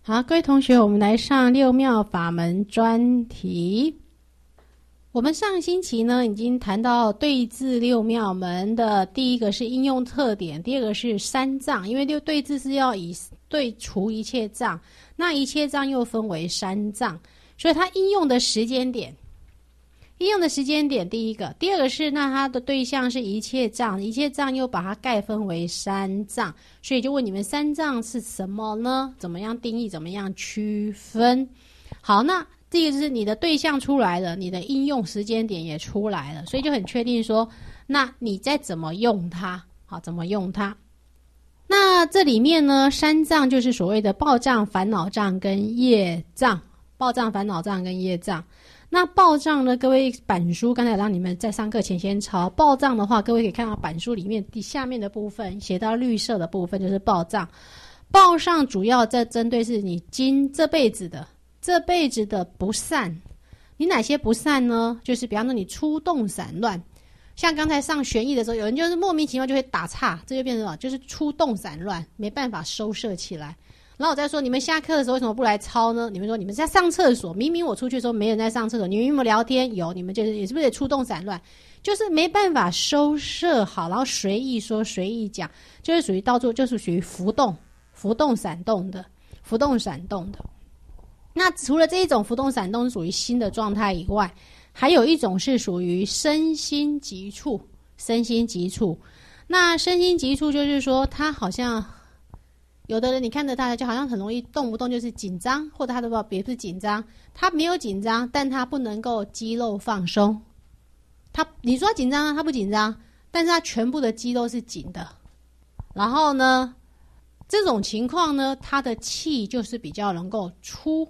好，各位同学，我们来上六妙法门专题。我们上星期呢已经谈到对治六妙门的第一个是应用特点，第二个是三障，因为对治是要以对除一切障，那一切障又分为三障，所以它应用的时间点，第一个，第二个是那它的对象是一切障，一切障又把它概分为三障，所以就问你们三障是什么呢？怎么样定义？怎么样区分？好，那第一个就是你的对象出来了，你的应用时间点也出来了，所以就很确定说，那你再怎么用它？好，怎么用它？那这里面呢，三障就是所谓的报障、烦恼障跟业障。报障、烦恼障跟业障。那报障呢？各位板书刚才让你们在上课前先抄。报障的话，各位可以看到板书里面下面的部分写到绿色的部分就是报障。报障主要在针对是你这辈子的不善。你哪些不善呢？就是比方说你出动散乱，像刚才上玄义的时候，有人就是莫名其妙就会打岔，这就变成什么？就是出动散乱，没办法收摄起来。然后我再说，你们下课的时候为什么不来抄呢？你们说你们在上厕所，明明我出去的时候没人在上厕所，你们有没有聊天？有，你们就是也是不是也出动散乱？就是没办法收摄好，然后随意说随意讲，就是属于到处就是属于浮动闪动的。那除了这一种浮动闪动是属于心的状态以外，还有一种是属于身心急促。那身心急促就是说，他好像有的人你看着他就好像很容易动不动就是紧张，或者他的别不是紧张，他没有紧张，但他不能够肌肉放松。你说他紧张啊，他不紧张，但是他全部的肌肉是紧的。然后呢，这种情况呢，他的气就是比较能够出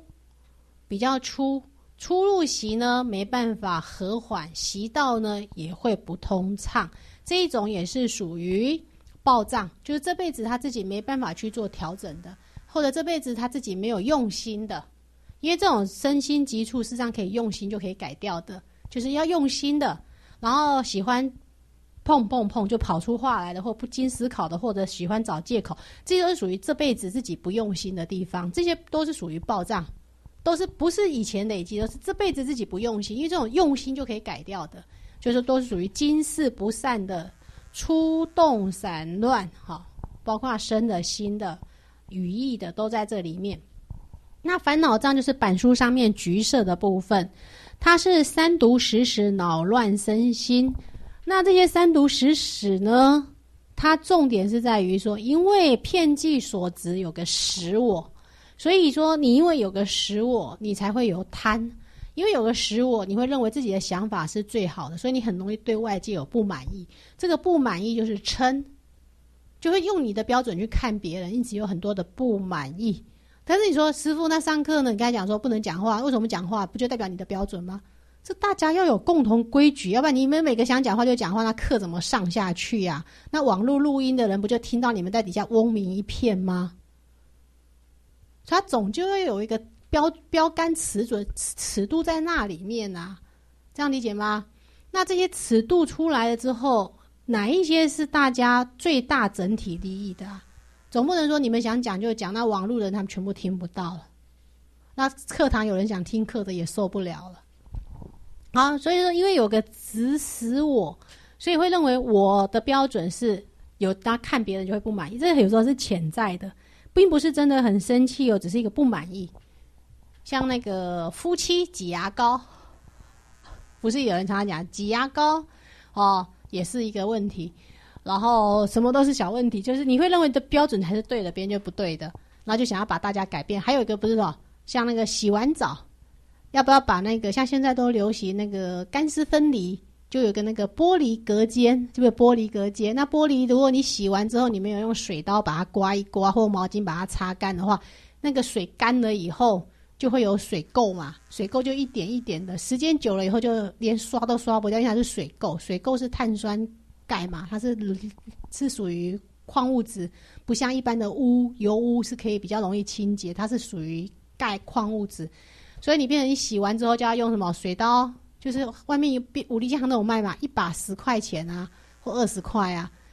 入息呢没办法和缓，息道呢也会不通畅，这一种也是属于报障，就是这辈子他自己没办法去做调整的，或者这辈子他自己没有用心的。因为这种身心急促事实上可以用心就可以改掉的，就是要用心的，然后喜欢碰就跑出话来的，或不经思考的，或者喜欢找借口，这些都是属于这辈子自己不用心的地方，这些都是属于报障，都是不是以前累积，都是这辈子自己不用心，因为这种用心就可以改掉的，就是都是属于今世不善的出动散乱，包括身的心的语义的都在这里面。那烦恼障就是板书上面橘色的部分，它是三毒时时恼乱身心。那这些三毒时时呢，它重点是在于说，因为遍计所执有个实我，所以说你因为有个实我，你才会有贪，因为有个实我，你会认为自己的想法是最好的，所以你很容易对外界有不满意。这个不满意就是嗔，就会用你的标准去看别人，因此有很多的不满意。但是你说师父，那上课呢？你刚才讲说不能讲话，为什么讲话？不就代表你的标准吗？这大家要有共同规矩，要不然你们每个想讲话就讲话，那课怎么上下去啊？那网络录音的人不就听到你们在底下嗡鸣一片吗？所以他总就会有一个标杆尺度在那里面啊，这样理解吗？那这些尺度出来了之后，哪一些是大家最大整体利益的啊？总不能说你们想讲就讲，那网路人他们全部听不到了，那课堂有人想听课的也受不了了。好，所以说因为有个指使我，所以会认为我的标准是有，他看别人就会不满意，这个有时候是潜在的，并不是真的很生气只是一个不满意。像那个夫妻挤牙膏，不是有人常常讲挤牙膏也是一个问题，然后什么都是小问题，就是你会认为的标准才是对的，别人就不对的，然后就想要把大家改变。还有一个不是说像那个洗完澡要不要把那个像现在都流行那个干湿分离，就有个那个玻璃隔间，就是玻璃隔间。那玻璃如果你洗完之后你没有用水刀把它刮一刮，或毛巾把它擦干的话，那个水干了以后就会有水垢嘛，水垢就一点一点的，时间久了以后就连刷都刷不掉，因为它是水垢，水垢是碳酸钙嘛，它是属于矿物质，不像一般的油污是可以比较容易清洁，它是属于钙矿物质。所以你变成你洗完之后就要用什么水刀，就是外面有五力健康都有卖嘛，一把10块钱啊或20块啊，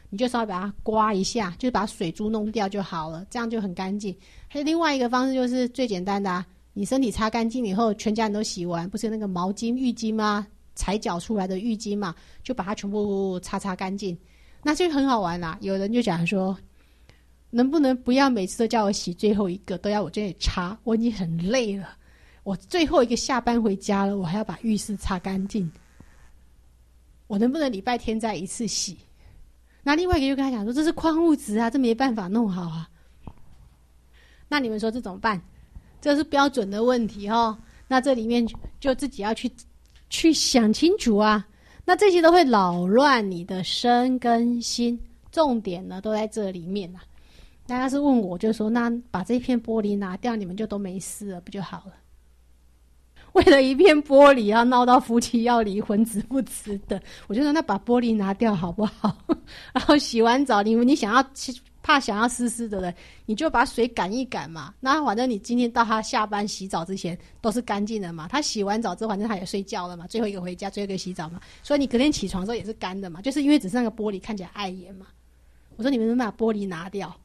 你就稍微把它刮一下，就把水珠弄掉就好了，这样就很干净。还有另外一个方式就是最简单的啊，你身体擦干净以后，全家人都洗完，不是那个毛巾、浴巾吗？裁绞出来的浴巾嘛，就把它全部擦干净，那就很好玩啦。有人就讲说，能不能不要每次都叫我洗最后一个，都要我这里擦？我已经很累了，我最后一个下班回家了，我还要把浴室擦干净，我能不能礼拜天再一次洗？那另外一个就跟他讲说，这是矿物质啊，这没办法弄好啊。那你们说这怎么办？这是标准的问题哦。那这里面就自己要去想清楚啊。那这些都会扰乱你的身跟心，重点呢都在这里面啊。那要是问我，就说那把这片玻璃拿掉，你们就都没事了，不就好了？为了一片玻璃要闹到夫妻要离婚，值不值得？我就说那把玻璃拿掉好不好？然后洗完澡，你想要湿湿的，你就把水赶一赶嘛。那反正你今天到他下班洗澡之前都是干净的嘛。他洗完澡之后，反正他也睡觉了嘛，最后一个回家，最后一个洗澡嘛。所以你隔天起床的时候也是干的嘛，就是因为只是那个玻璃看起来碍眼嘛。我说你们能把玻璃拿掉？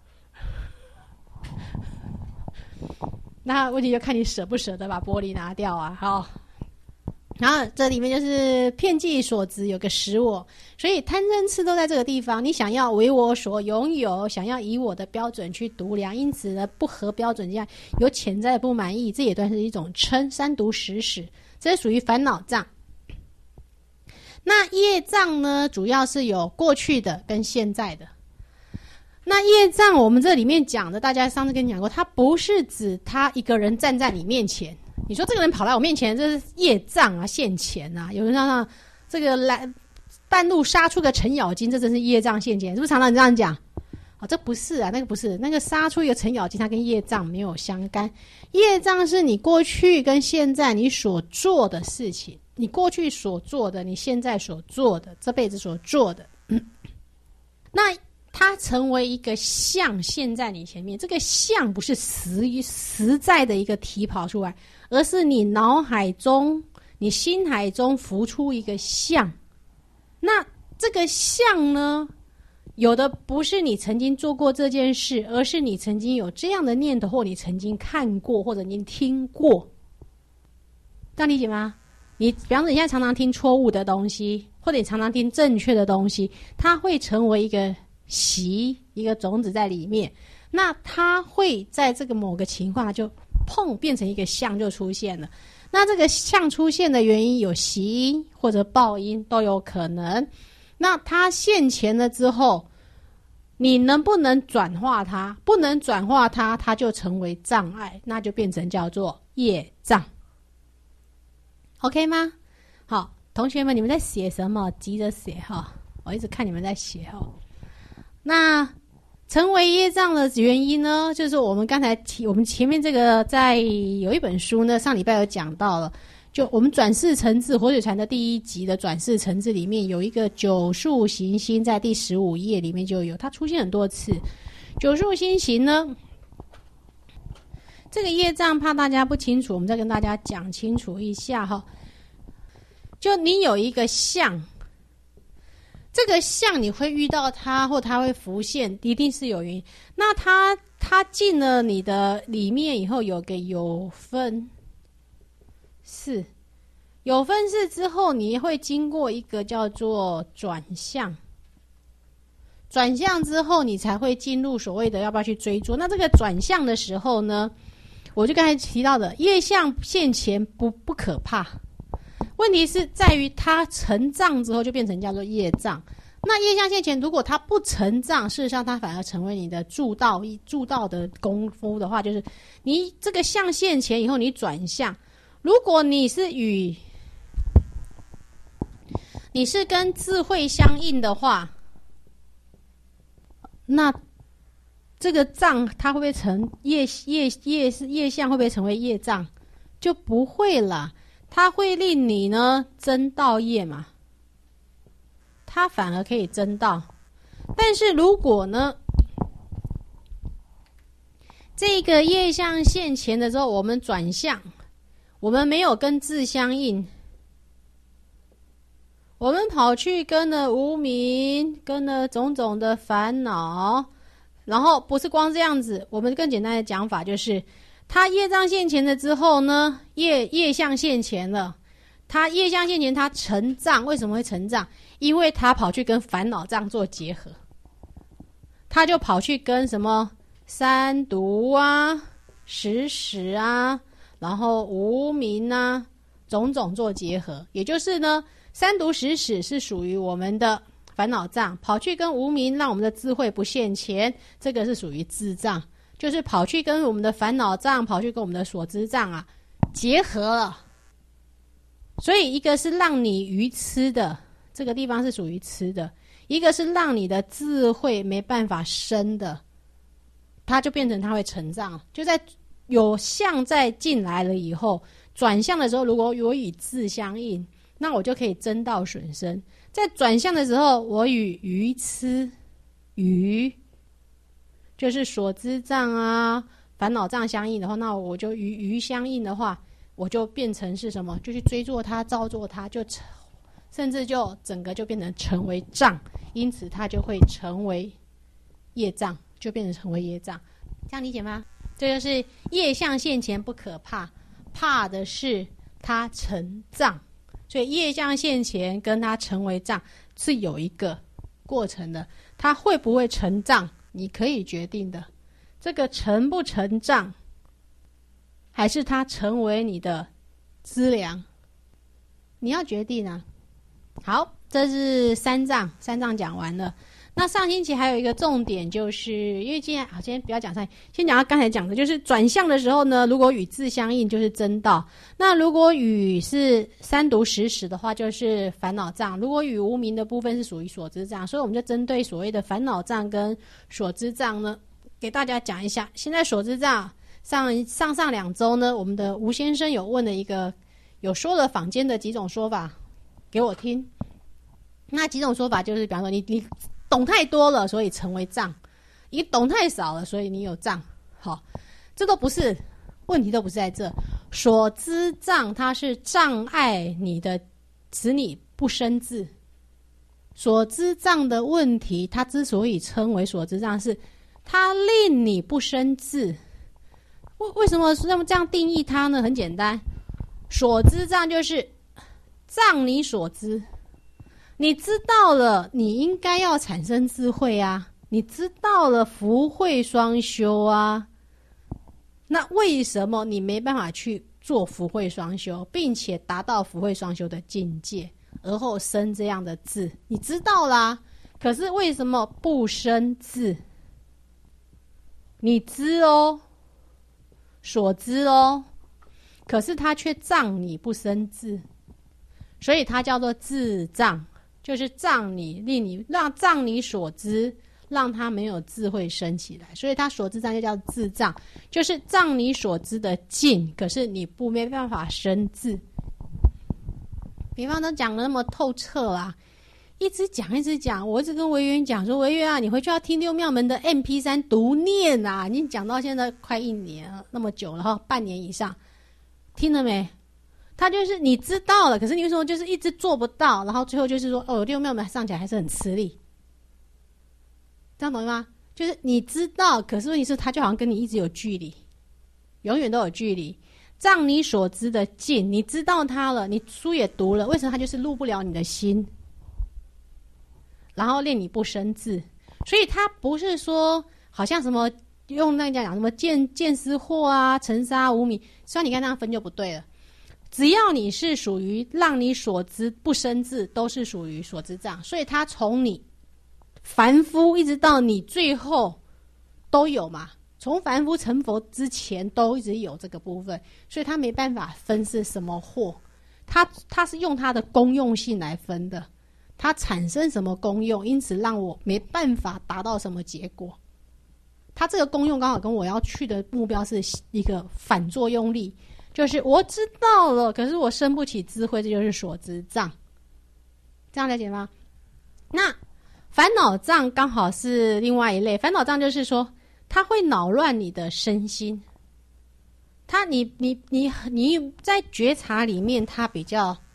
那问题就看你舍不舍得把玻璃拿掉啊。好，然后这里面就是遍计所执，有个使我，所以贪嗔痴都在这个地方。你想要为我所拥有，想要以我的标准去度量，因此呢不合标准，这样有潜在的不满意，这也算是一种嗔。三毒十使，这是属于烦恼障。那业障呢，主要是有过去的跟现在的。那业障我们这里面讲的，大家上次跟你讲过，它不是指他一个人站在你面前，你说这个人跑来我面前，这是业障啊，现前啊。有人让这个来半路杀出个程咬金，这真是业障现前，是不是常常这样讲？这不是啊，那个不是，那个杀出一个程咬金，它跟业障没有相干。业障是你过去跟现在你所做的事情，你过去所做的，你现在所做的，这辈子所做的，那它成为一个相现在你前面，这个相不是实在的一个题跑出来，而是你脑海中、你心海中浮出一个相。那这个相呢，有的不是你曾经做过这件事，而是你曾经有这样的念头，或你曾经看过，或者你听过。这样理解吗？你比方说你现在常常听错误的东西，或者你常常听正确的东西，它会成为一个习，一个种子在里面，那它会在这个某个情况就变成一个相就出现了。那这个相出现的原因有习因或者报因都有可能。那它现前了之后，你能不能转化它？不能转化它，它就成为障碍，那就变成叫做业障。OK 吗？好，同学们，你们在写什么？急着写哈，我一直看你们在写哈。那成为业障的原因呢，就是我们刚才我们前面这个在有一本书呢，上礼拜有讲到了，就我们转世成智活水禅的第1集的转世成智里面有一个九数行星，在第15页里面就有，它出现很多次。九数星行呢，这个业障怕大家不清楚，我们再跟大家讲清楚一下哈。就你有一个相，这个相你会遇到它，或它会浮现，一定是有原因。那它进了你的里面以后，有个有分式，有分式之后，你会经过一个叫做转向。转向之后，你才会进入所谓的要不要去追逐。那这个转向的时候呢，我就刚才提到的业相现前不可怕。问题是在于它成障之后就变成叫做业障。那业相现前，如果它不成障，事实上它反而成为你的助道的功夫的话，就是你这个相现前以后，你转向。如果你是跟智慧相应的话，那这个障它会不会成业相？会不会成为业障？就不会了。它会令你呢增道业嘛，它反而可以增道。但是如果呢这个业相现前的时候，我们转向，我们没有跟智相应， 我们跑去跟了无明，跟了种种的烦恼，然后不是光这样子，我们更简单的讲法就是，他业障现前了之后呢，业相现前了，他业相现前，他成障，为什么会成障？因为他跑去跟烦恼障做结合，他就跑去跟什么三毒啊、识识啊，然后无明啊，种种做结合，也就是呢，三毒识识是属于我们的烦恼障，跑去跟无明让我们的智慧不现前，这个是属于智障，就是跑去跟我们的烦恼障，跑去跟我们的所知障啊结合了。所以一个是让你愚痴的，这个地方是属于痴的，一个是让你的智慧没办法生的，它就变成它会成障，就在有相再进来了以后，转向的时候，如果我与智相应，那我就可以增道损身。在转向的时候，我与愚痴愚就是所知障啊、烦恼障相应的话，那我就与愚相应的话，我就变成是什么？就去追做它、造作它，就甚至就整个就变成为障，因此它就会成为业障，就变成为业障。这样理解吗？这就是业相现前不可怕，怕的是它成障。所以业相现前跟它成为障是有一个过程的，它会不会成障，你可以决定的。这个成不成障，还是它成为你的资粮，你要决定啊。好，这是三障讲完了。那上星期还有一个重点，就是因为今天不要讲上，先讲到刚才讲的，就是转向的时候呢，如果与智相应就是真道，那如果与是三毒识识的话，就是烦恼障；如果与无明的部分是属于所知障，所以我们就针对所谓的烦恼障跟所知障呢，给大家讲一下。现在所知障上2周呢，我们的吴先生有问了一个，有说了坊间的几种说法给我听。那几种说法就是，比方说你懂太多了，所以成为障；你懂太少了，所以你有障。好，这都不是问题，都不是在这。所知障它是障碍你的，使你不生智。所知障的问题，它之所以称为所知障，是它令你不生智。为什么这样定义它呢？很简单，所知障就是障你所知。你知道了，你应该要产生智慧啊！你知道了，福慧双修啊。那为什么你没办法去做福慧双修，并且达到福慧双修的境界，而后生这样的智？你知道啦，可是为什么不生智？你知哦，所知哦，可是它却障你不生智，所以它叫做智障。就是障你，让障你所知，让他没有智慧生起来，所以他所知障就叫智障，就是障你所知的境，可是你没办法生智。比方都讲得那么透彻啦，一直讲，我一直跟维园讲说，维园啊，你回去要听六妙门的 MP3 读念啊，已经讲到现在快1年了，那么久了哈，半年以上，听了没？他就是你知道了，可是你为什么就是一直做不到？然后最后就是说，六妙门上起来还是很吃力，这样懂吗？就是你知道，可是问题是他就好像跟你一直有距离，永远都有距离。仗你所知的境，你知道他了，你书也读了，为什么他就是入不了你的心，然后令你不生智？所以他不是说好像什么用那个讲什么见思惑啊、尘沙无明，虽然你看那样分就不对了。只要你是属于让你所知不生智，都是属于所知障，所以它从你凡夫一直到你最后都有嘛，从凡夫成佛之前都一直有这个部分，所以它没办法分是什么惑，它是用它的功用性来分的，它产生什么功用，因此让我没办法达到什么结果。它这个功用刚好跟我要去的目标是一个反作用力，就是我知道了，可是我生不起智慧，这就是所知障。这样了解吗？那烦恼障刚好是另外一类，烦恼障就是说它会扰乱你的身心，你在觉察里面它比较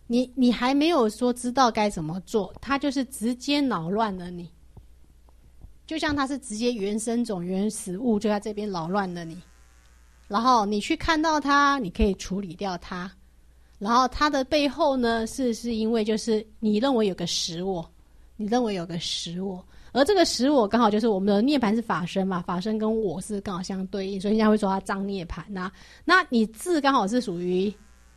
你还没有说知道该怎么做，它就是直接扰乱了你，就像它是直接原生种原始物就在这边扰乱了你，然后你去看到它，你可以处理掉它，然后它的背后呢是因为就是你认为有个实我，你认为有个实我，而这个实我刚好就是我们的涅槃是法身嘛，法身跟我是刚好相对应，所以人家会说它障涅槃啊。那你智刚好是属于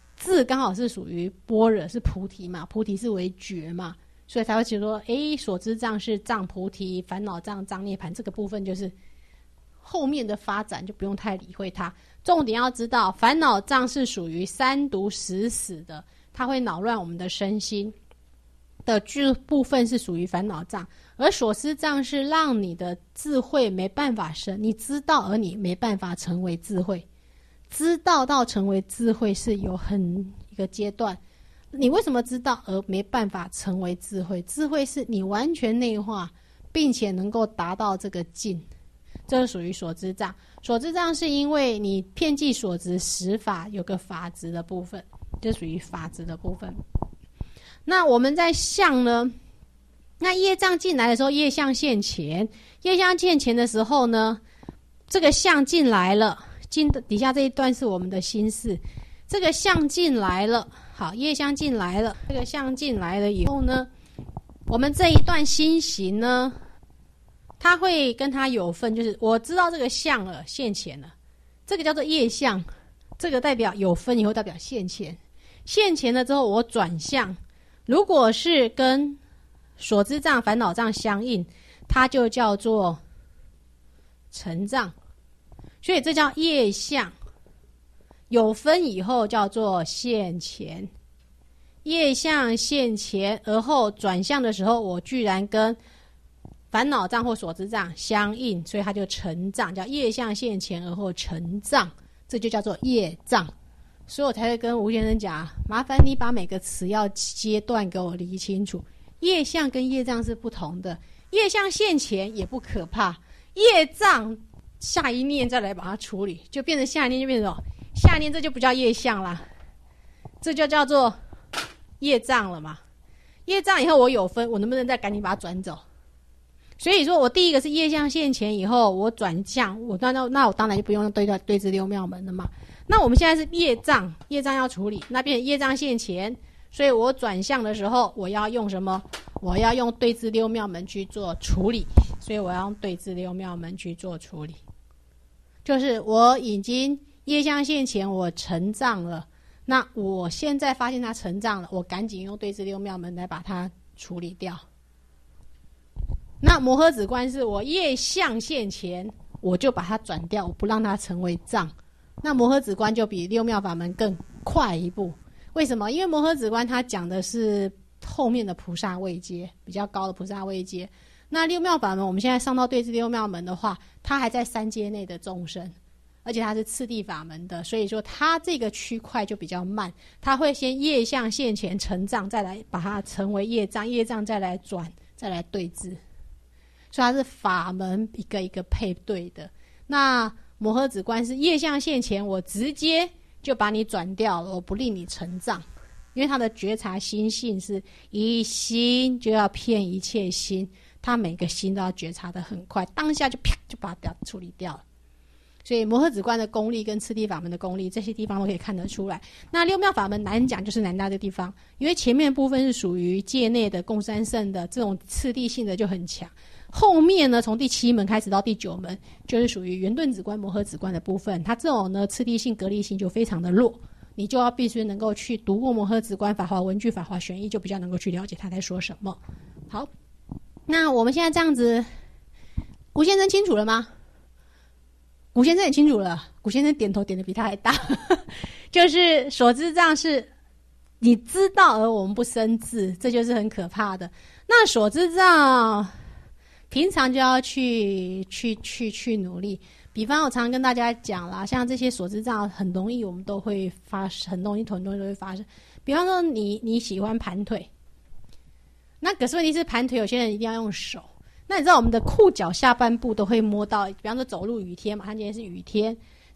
般若，是菩提嘛，菩提是为觉嘛，所以才会觉得说所知障是障菩提，烦恼障障涅槃，这个部分就是后面的发展就不用太理会它。重点要知道烦恼障是属于三毒死死的，它会扰乱我们的身心的部分是属于烦恼障，而所知障是让你的智慧没办法生，你知道而你没办法成为智慧，知道到成为智慧是有一个阶段，你为什么知道而没办法成为智慧？智慧是你完全内化并且能够达到这个境，这是属于所知障。所知障是因为你遍计所执实法有个法执的部分，就属于法执的部分。那我们在相呢，那业障进来的时候，业相现前，业相现前的时候呢，这个相进来了，底下这一段是我们的心事，这个相进来了，好，业相进来了，这个相进来了以后呢，我们这一段心行呢，它会跟它有分，就是我知道这个相了，现前了，这个叫做业相，这个代表有分以后代表现前，现前了之后我转向，如果是跟所知障烦恼障相应，它就叫做成障，所以这叫业相，有分以后叫做现前，业相现前而后转向的时候，我居然跟烦恼障或所知障相应，所以它就成障，叫业相现前而后成障，这就叫做业障。所以我才会跟吴先生讲，麻烦你把每个词要阶段给我理清楚，业相跟业障是不同的，业相现前也不可怕，业障下一念再来把它处理，就变成下一念就变成下一念，这就不叫业相啦，这就叫做业障了嘛。业障以后我有分，我能不能再赶紧把它转走？所以说我第一个是业相现前以后我转向，那我当然就不用用对治六妙门了嘛。那我们现在是业障要处理，那变成业障现前，所以我转向的时候我要用什么？我要用对治六妙门去做处理，所以我要用对治六妙门去做处理，就是我已经业相现前我成障了，那我现在发现它成障了，我赶紧用对治六妙门来把它处理掉。那摩诃止观是我业相现前我就把它转掉，我不让它成为障，那摩诃止观就比六妙法门更快一步。为什么？因为摩诃止观它讲的是后面的菩萨位阶，比较高的菩萨位阶，那六妙法门我们现在上到对治六妙门的话，它还在三阶内的众生，而且它是次第法门的，所以说它这个区块就比较慢，它会先业相现前成障，再来把它成为业障，业障再来转，再来对治，所以它是法门一个一个配对的。那摩诃止观是业相现前我直接就把你转掉了，我不令你成障，因为它的觉察心性是一心就要骗一切心，它每个心都要觉察得很快，当下就啪就把它处理掉了。所以摩诃止观的功力跟次第法门的功力，这些地方都可以看得出来。那六妙法门难讲，就是难在这地方，因为前面部分是属于界内的共三圣的这种次第性的就很强，后面呢从第7门开始到第9门就是属于圆顿止观摩诃止观的部分，它这种呢次第性格力性就非常的弱，你就要必须能够去读过摩诃止观法华文句法华玄义，就比较能够去了解他在说什么。好，那我们现在这样子，吴先生清楚了吗？古先生也清楚了，古先生点头点得比他还大就是所知障是你知道而我们不生智，这就是很可怕的。那所知障平常就要去努力，比方我常常跟大家讲啦，像这些所知障很容易我们都会很容易都会发生。比方说你喜欢盘腿，那可是问题是盘腿有些人一定要用手，那你知道我们的裤脚下半部都会摸到，比方说走路雨天嘛，它今天是雨天，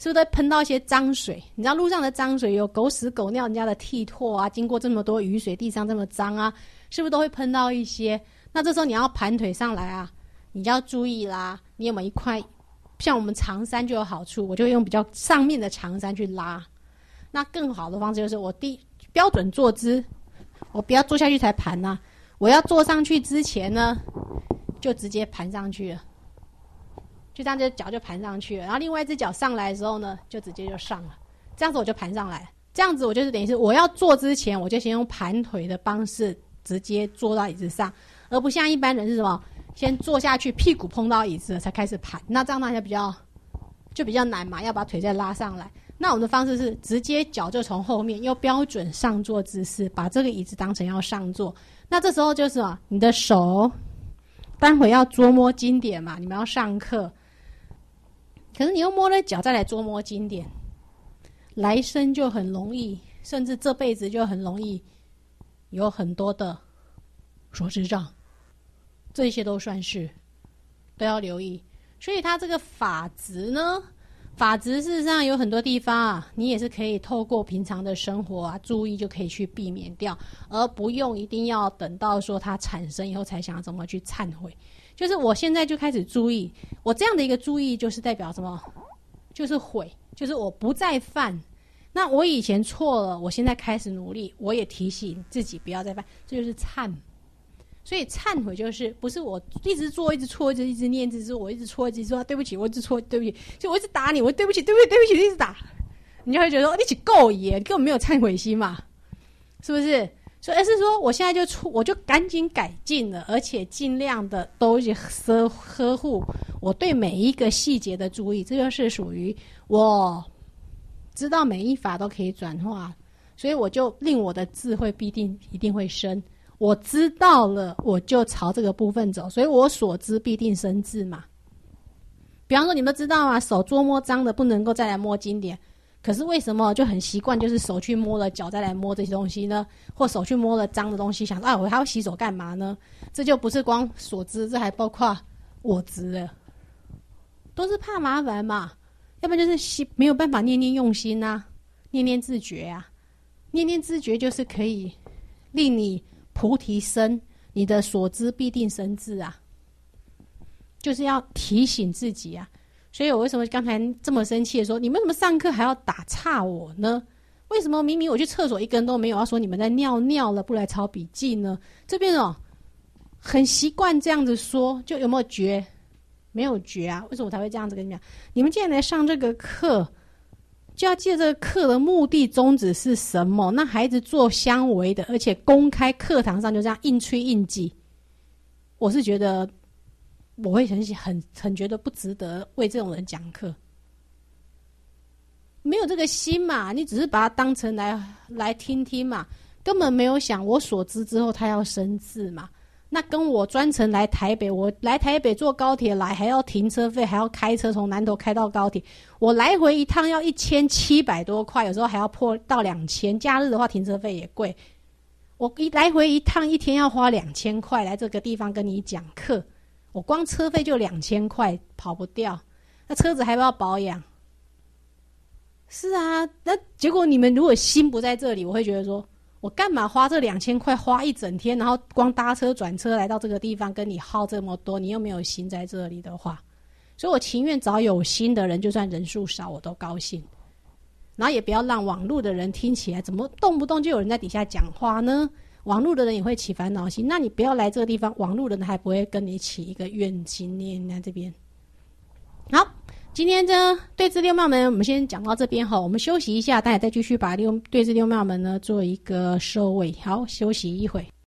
是不是都会喷到一些脏水？你知道路上的脏水有狗屎狗尿人家的涕唾啊，经过这么多雨水，地上这么脏啊，是不是都会喷到一些？那这时候你要盘腿上来啊，你就要注意啦，你有没有一块，像我们长衫就有好处，我就会用比较上面的长衫去拉。那更好的方式就是我标准坐姿，我不要坐下去才盘啊，我要坐上去之前呢，就直接盘上去了，就这样，就脚就盘上去了。然后另外一只脚上来的时候呢，就直接就上了，这样子我就盘上来了。这样子我就是等于是我要坐之前，我就先用盘腿的方式直接坐到椅子上，而不像一般人是什么，先坐下去屁股碰到椅子了才开始盘，那这样大家比较难嘛，要把腿再拉上来。那我们的方式是直接脚就从后面用标准上坐姿势，把这个椅子当成要上坐。那这时候就是什么，你的手待会要捉摸经典嘛，你们要上课，可是你又摸了脚再来捉摸经典，来生就很容易，甚至这辈子就很容易有很多的所知障，这些都算是都要留意。所以它这个法执呢，法执事实上有很多地方啊，你也是可以透过平常的生活啊注意就可以去避免掉，而不用一定要等到说它产生以后才想怎么去忏悔。就是我现在就开始注意，我这样的一个注意就是代表什么？就是悔，就是我不再犯。那我以前错了，我现在开始努力，我也提醒自己不要再犯，这就是忏。所以忏悔就是不是我一直做一直错一直念一直做，我一直错一直说对不起，我一直错对不起，就我一直打你，我对不起对不起对不起一直打，你就会觉得说你起够野，你根本没有忏悔心嘛，是不是？所以而是说我现在我就赶紧改进了，而且尽量的都呵护我对每一个细节的注意，这就是属于我知道每一法都可以转化，所以我就令我的智慧一定会深。我知道了，我就朝这个部分走，所以我所知必定生智嘛。比方说，你们都知道啊，手捉摸脏的不能够再来摸经典，可是为什么就很习惯，就是手去摸了，脚再来摸这些东西呢？或手去摸了脏的东西，想我还要洗手干嘛呢？这就不是光所知，这还包括我知了，都是怕麻烦嘛。要不然就是没有办法念念用心啊，念念自觉啊，念念自觉就是可以令你菩提生，你的所知必定生智啊，就是要提醒自己啊。所以我为什么刚才这么生气的说，你们怎么上课还要打岔我呢？为什么明明我去厕所一个人都没有，要说你们在尿了不来抄笔记呢？这边很习惯这样子说，就有没有觉？没有觉啊？为什么我才会这样子跟你讲？你们既然来上这个课，就要记得这个课的目的宗旨是什么？那孩子做相违的，而且公开课堂上就这样硬吹硬挤，我是觉得我会很觉得不值得为这种人讲课，没有这个心嘛，你只是把它当成来听听嘛，根本没有想我所知之后他要生智嘛。那跟我专程来台北，我来台北坐高铁来，还要停车费，还要开车从南投开到高铁，我来回一趟要1700多块，有时候还要破到2000，假日的话停车费也贵。我来回一趟一天要花2000块来这个地方跟你讲课，我光车费就2000块，跑不掉。那车子还要保养。是啊，那结果你们如果心不在这里，我会觉得说，我干嘛花这2000块花一整天，然后光搭车转车来到这个地方跟你耗这么多，你又没有心在这里的话，所以我情愿找有心的人，就算人数少我都高兴。然后也不要让网络的人听起来怎么动不动就有人在底下讲话呢？网络的人也会起烦恼心，那你不要来这个地方，网络的人还不会跟你起一个怨心念在这边。好，今天这对治六妙门我们先讲到这边哈，我们休息一下，待会再继续把对治六妙门呢做一个收尾。好，休息一会。